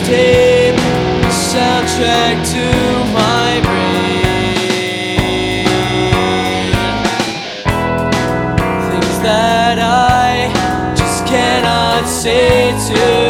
tape, a soundtrack to my brain. Things that I just cannot say to